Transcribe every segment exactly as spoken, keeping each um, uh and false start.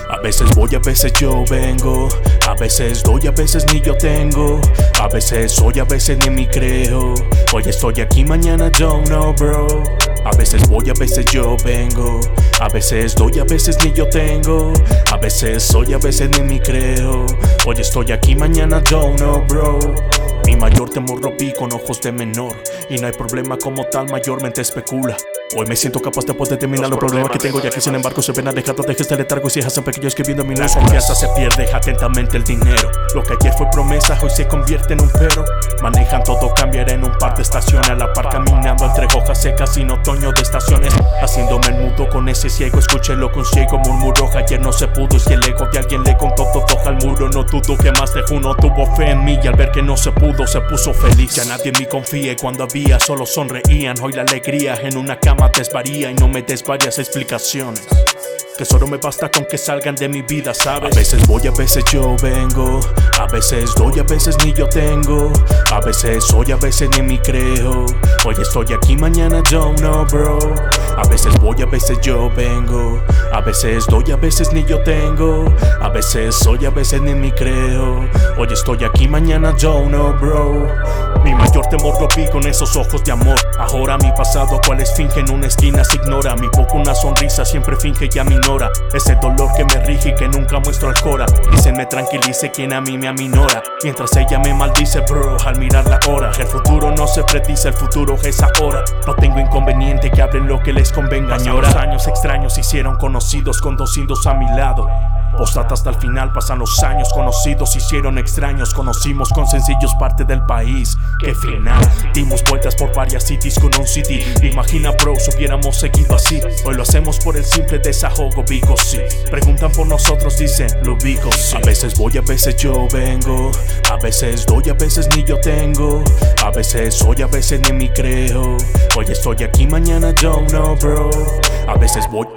A veces voy, a veces yo vengo. A veces doy, a veces ni yo tengo. A veces soy, a veces ni me creo. Hoy estoy aquí, mañana don't know, bro. A veces voy, a veces yo vengo. A veces doy, a veces ni yo tengo. A veces soy, a veces ni me creo. Hoy estoy aquí, mañana don't know, bro. Mi mayor temor lo vi con ojos de menor. Y no hay problema como tal, mayormente especula. Hoy me siento capaz de poder determinar los problemas que tengo, ya que sin embargo se ven alejados de este letargo y se hacen pequeños escribiendo mi La confianza se pierde atentamente el dinero. Lo que ayer fue promesa hoy se convierte en un pero. Manejan todo, cambiará en un par de estaciones. A la par caminando entre hojas secas sin otoño de estaciones. Haciéndome el mudo con ese ciego. Escuché lo que un ciego murmuró. Ayer no se pudo y si el ego de alguien le contó todo al muro. No dudo que más de uno tuvo fe en mí y al ver que no se pudo se puso feliz. Ya nadie en mí confía y cuando había solo sonreían. Hoy la alegría en una cama desvaría y no me des varias explicaciones. Que solo me basta con que salgan de mi vida, ¿sabes? A veces voy, a veces yo vengo. A veces doy, a veces ni yo tengo. A veces soy, a veces ni me creo. Hoy estoy aquí, mañana don't know, bro. A veces voy, a veces yo vengo. A veces doy, a veces ni yo tengo. A veces soy, a veces ni me creo. Hoy estoy aquí, mañana don't know, bro. Mi mayor temor lo vi con esos ojos de amor. Ahora mi pasado, cuales fingen una esquina se ignora. Mi boca una sonrisa siempre finge y aminora ese dolor que me rige y que nunca muestro al cora. Dicen me tranquilice quien a mí me aminora, mientras ella me maldice, bro, al mirar la hora. El futuro no se predice, el futuro es ahora. No tengo inconveniente que hablen lo que les convenga. Pasan los años extraños se hicieron conocidos con dos indos a mi lado. Postdata hasta el final, pasan los años conocidos se hicieron extraños. Conocimos con sencillos parte del país. Qué final, dimos vueltas por varias cities con un C D. Imagina, bro, si hubiéramos seguido así. Hoy lo hacemos por el simple desahogo, Vico, sí. Preguntan por nosotros, dicen, lo Vico, sí. A veces voy, a veces yo vengo. A veces doy, a veces ni yo tengo. A veces soy, a veces ni me creo. Hoy estoy aquí, mañana don't know, bro. A veces voy.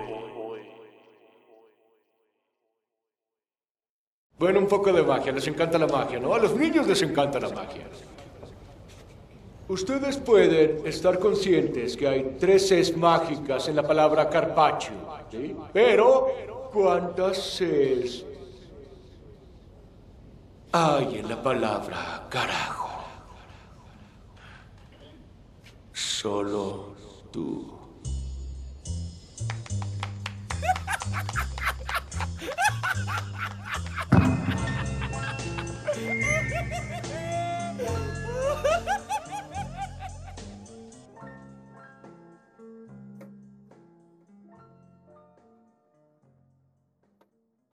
Bueno, un poco de magia, les encanta la magia, ¿no? A los niños les encanta la magia. Ustedes pueden estar conscientes que hay tres Cs mágicas en la palabra carpaccio, ¿sí? Pero, ¿cuántas Cs hay en la palabra carajo? Solo tú.